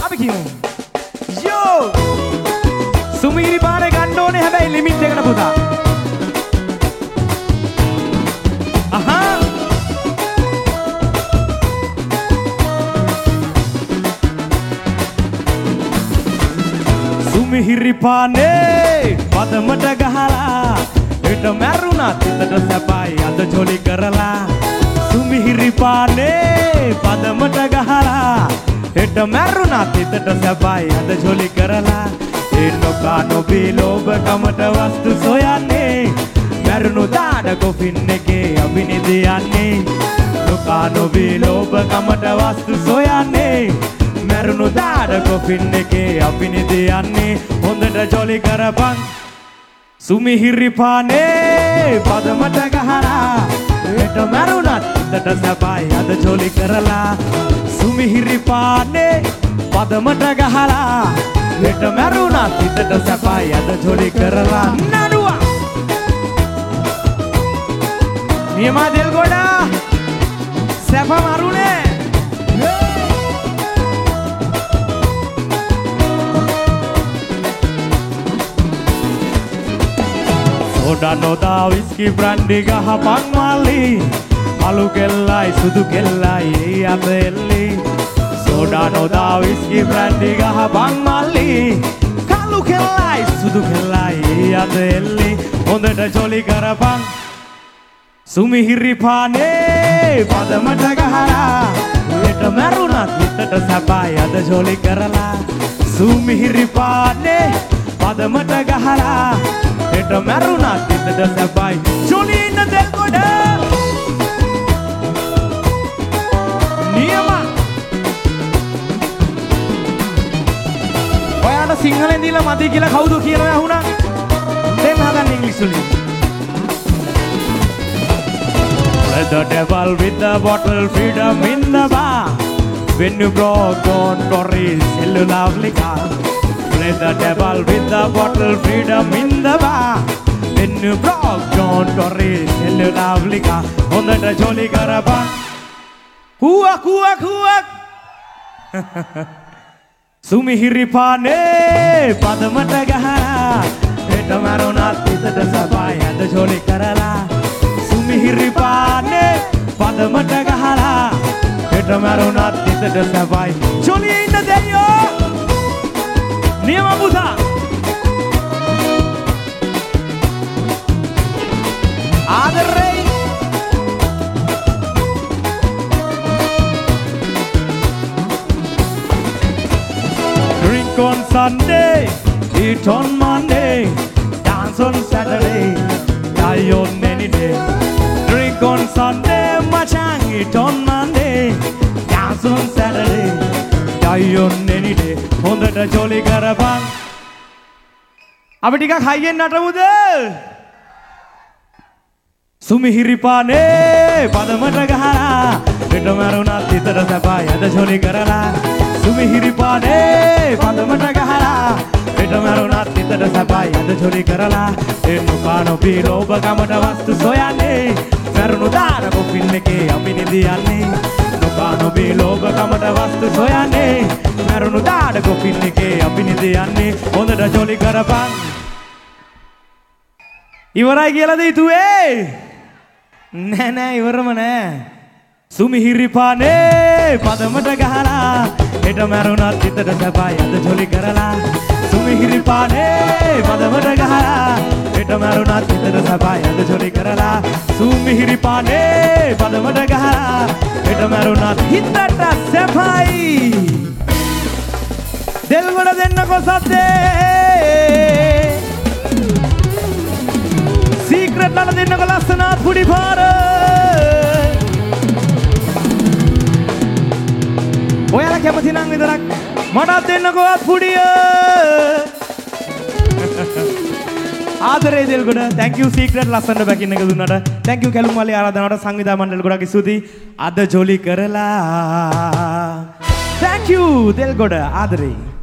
අපි කියමු. යෝ! සුමිහිරි පානේ ගන්න ඕනේ හැබැයි ලිමිට් එකට පුතා. අහා! සුමිහිරි පානේ පදමට ගහලා හිට මැරුණත් හිතට සැපයි අද ජොලි කරලා. සුමිහිරි පානේ පදමට ගහලා හිට මැරුණත් හිතට සැපයි අද ජොලි කරලා. ඒ නොකා නොබී ලෝභකමට වස්තු සොයන්නේ මැරුණු දාඩ කොෆින් එකේ අභිනිදියන්නේ. නොකා නොබී ලෝභකමට වස්තු සොයන්නේ මැරුණු දාඩ කොෆින් එකේ අභිනිදියන්නේ. හොඳට ජොලි කරපන් සුමිහිරි පානේ පදමට ගහලා හිට මැරුණත් හිතට සැපයි අද ජොලි කරලා. සුමිහිරි පානේ පදමට ගහලා හිට මැරුණත් හිතට සැපයි අද ජොලි කරලා. නඩුවා නියමා දෙල් ගොඩා සැප මරුනේ. සෝඩා නොදා විස්කි බ්‍රැන්ඩි ගහපන් මල්ලි. අලු කෙල්ලයි සුදු කෙල්ලයි අත එල්ලි. සෝඩා නොදා විස්කි බ්‍රැන්ඩි ගහපන් මල්ලි. කලු කෙල්ලයි සුදු කෙල්ලයි අත එල්ලි. හොඳට ජොලි කරපන් සුමිහිරි පානේ පදමට ගහලා හිට මැරුණත් හිතට සැපයි අද ජොලි කරලා. සුමිහිරි පානේ පදමට ගහලා හිට මැරුණත් හිතට සැපයි ජොලි ඉන්න දෙල් ගොඩ. නියම ඔයාට සිංහලෙන් දීලා මදි කියලා කවුද කියනවා ඇහුණා? දෙන්න හදන්න ඉංග්‍රීසි වලින්. Let the devil with the bottle, freedom in the bar. When you broke, don't worry, sell a lovely car. Let the devil with the bottle, freedom in the bar. When you broke, don't worry, sell a lovely car. On the jolly caravan. Huak, huak, huak. Sumihiri pane, padamata gahara. Heta marunat, hitata sabai, and the jolly karala. Sumihiri pane, padamata gahara. Heta marunat, hitata sabai. Jolly in the day, yo! Niyama Buddha. Adare. Drink on Sunday, eat on Monday, dance on Saturday, die on any day. Drink on Sunday, machang, eat on Monday, dance on Saturday, die on any day. හොඳට ජොලි කරපන්. අපි ටිකක් හයියෙන් නටමුද? සුමිහිරි පානේ පදමට ගහලා හිට මරුණත් හිතට සැපයි අද ජොලි කරලා. සුමිහිරි පානේ පදමට ගහලා හිට මරුණත් හිතට සැපයි අද ජොලි කරලා. එන්නු කානොබී ලෝභකමට වස්තු සොයන්නේ මරුණු දාන කොෆින් එකේ අපි නිදියන්නේ. නොබී ලෝභකමට වස්තු සොයන්නේ මරුණු දාඩ කොෆින් එකේ අපි නිදියන්නේ. හොඳට ජොලි කරපන්. ඉවරයි කියලාද හිතුවේ? නෑ නෑ ඉවරම නෑ. සුමිහිරි පානේ පදමට ගහලා හිට මරුණත් හිතට සැපයි අද ජොලි කරලා. සුමිහිරි පානේ පදමට ගහලා හිට මරුණත් හිතට සැපයි අද ජොලි කරලා. සුමිහිරි පානේ පදමට ගහලා හිට මරුණත් හිතට සැපයි. දෙල් ගොඩ දෙන්නකො සද්දේ. සීක්‍රට් ලන දෙන්නකො ලස්සනත් පුඩි පාර. ඔයාලා කැමති නම් විතරක් මටත් දෙන්නකො අත් පුඩිය. ආදරේ දෙල් ගොඩ. thank you සීක්‍රට් ලස්සනට බැකින් එක දුන්නට. thank you කැලුම් මල්ලි ආරාධනාවට සංවිධාන මණ්ඩල ගොඩක් ස්තුතියි. අද ජොලි කරලා. thank you දෙල් ගොඩ ආදරේ.